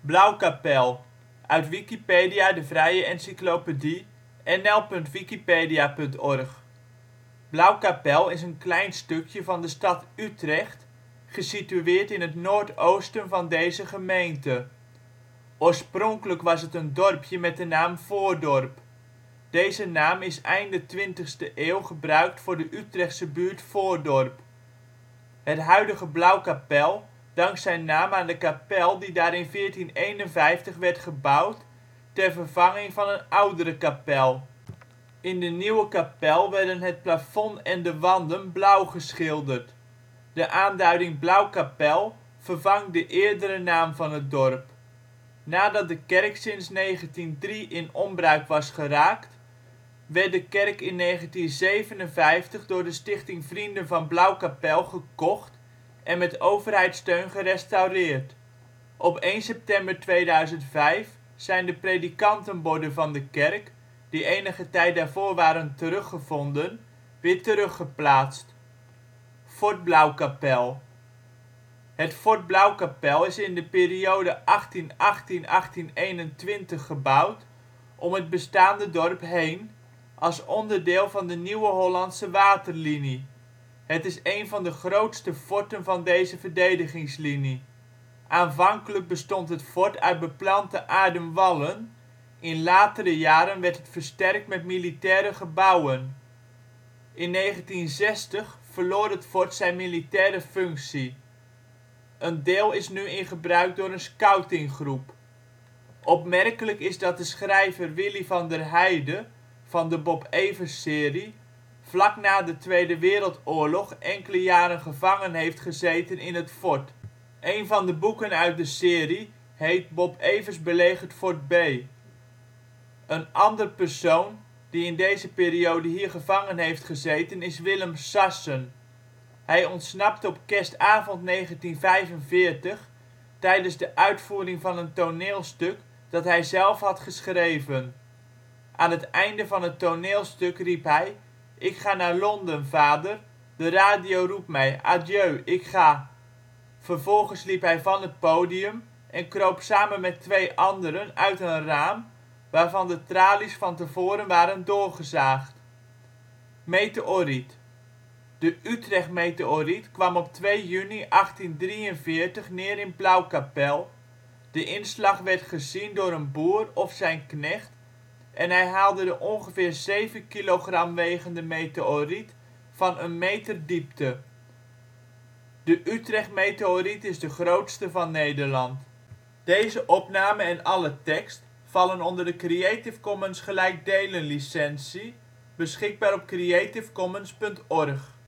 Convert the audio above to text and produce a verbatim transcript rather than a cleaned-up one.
Blauwkapel, uit Wikipedia, de vrije encyclopedie. N L punt wikipedia punt org. Blauwkapel is een klein stukje van de stad Utrecht, gesitueerd in het noordoosten van deze gemeente. Oorspronkelijk was het een dorpje met de naam Voordorp. Deze naam is einde twintigste eeuw gebruikt voor de Utrechtse buurt Voordorp. Het huidige Blauwkapel dankt zijn naam aan de kapel die daar in veertien eenenvijftig werd gebouwd ter vervanging van een oudere kapel. In de nieuwe kapel werden het plafond en de wanden blauw geschilderd. De aanduiding Blauwkapel vervangt de eerdere naam van het dorp. Nadat de kerk sinds negentien nul drie in onbruik was geraakt, werd de kerk in negentien zevenenvijftig door de Stichting Vrienden van Blauwkapel gekocht en met overheidssteun gerestaureerd. Op één september tweeduizend vijf zijn de predikantenborden van de kerk, die enige tijd daarvoor waren teruggevonden, weer teruggeplaatst. Fort Blauwkapel. Het Fort Blauwkapel is in de periode achttien achttien - achttien eenentwintig gebouwd om het bestaande dorp heen, als onderdeel van de Nieuwe Hollandse Waterlinie. Het is een van de grootste forten van deze verdedigingslinie. Aanvankelijk bestond het fort uit beplante aarden wallen, in latere jaren werd het versterkt met militaire gebouwen. In negentien zestig verloor het fort zijn militaire functie. Een deel is nu in gebruik door een scoutinggroep. Opmerkelijk is dat de schrijver Willy van der Heide van de Bob Evers-serie vlak na de Tweede Wereldoorlog enkele jaren gevangen heeft gezeten in het fort. Een van de boeken uit de serie heet Bob Evers belegert Fort B. Een ander persoon die in deze periode hier gevangen heeft gezeten is Willem Sassen. Hij ontsnapte op kerstavond negentien vijfenveertig tijdens de uitvoering van een toneelstuk dat hij zelf had geschreven. Aan het einde van het toneelstuk riep hij: " Ik ga naar Londen, vader, de radio roept mij, adieu, ik ga ". Vervolgens liep hij van het podium en kroop samen met twee anderen uit een raam waarvan de tralies van tevoren waren doorgezaagd. Meteoriet. De Utrecht-meteoriet kwam op twee juni achttiendrieënveertig neer in Blauwkapel. De inslag werd gezien door een boer of zijn knecht en hij haalde de ongeveer zeven kilogram wegende meteoriet van een meter diepte. De Utrecht-meteoriet is de grootste van Nederland. Plaatsen in de gemeente Utrecht Dorpen: Bilthoven · De Haar · Majorstuen · Snorrenhoef Utrecht · Plaatsen in de provincie Nederland · Provincies · Gemeenten 51° 58 ' NB, 5° 38 ' OL Algemeen Inwoners (1 januari 2010) twee honderdvijfentwintig (2004) Detailkaart Locatie in de gemeente Utrecht Portaal Nederland Beluister (info) Deze opname en alle tekst vallen onder de Creative Commons Licentie. Beschikbaar op creativecommons punt org